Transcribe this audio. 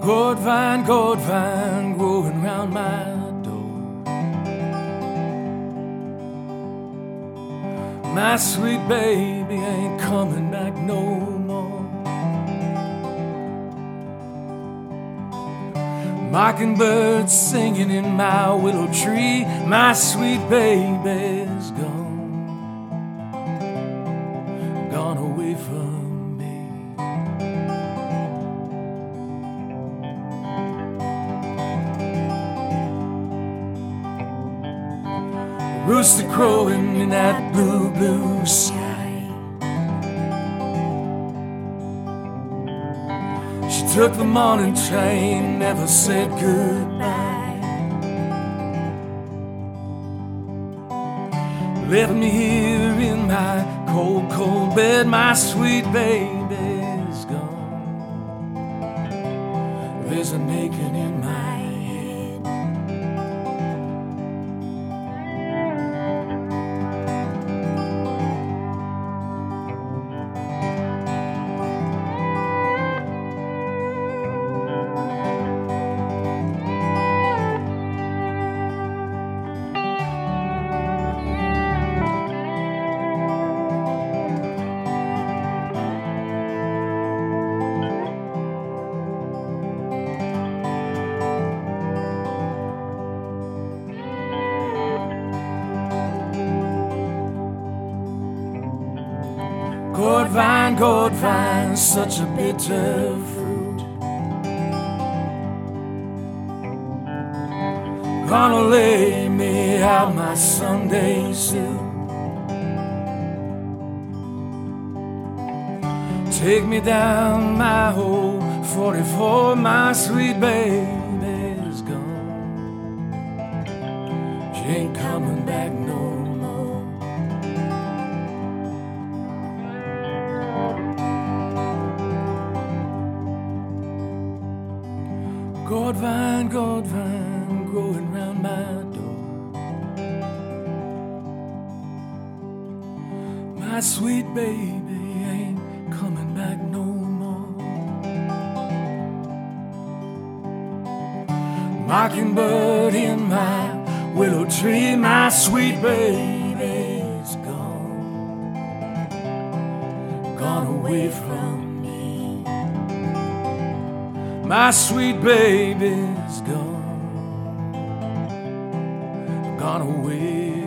gourd vine growing round my door. My sweet baby ain't coming back no more. Mockingbirds singing in my willow tree. My sweet baby's gone away from me. Rooster crowing in that blue, blue sky. She took the morning train, never said goodbye. Left me here in my cold, cold bed. My sweet baby's gone. There's an aching in my head. Gourd vine, such a bitter fruit. Gonna lay me out my Sunday suit. Take me down my old 44, my sweet baby's gone. She ain't coming back no more. Gourd vine growing round my door. My sweet baby ain't coming back no more. Mockingbird in my willow tree. My sweet baby's gone away from me. My sweet baby's gone away.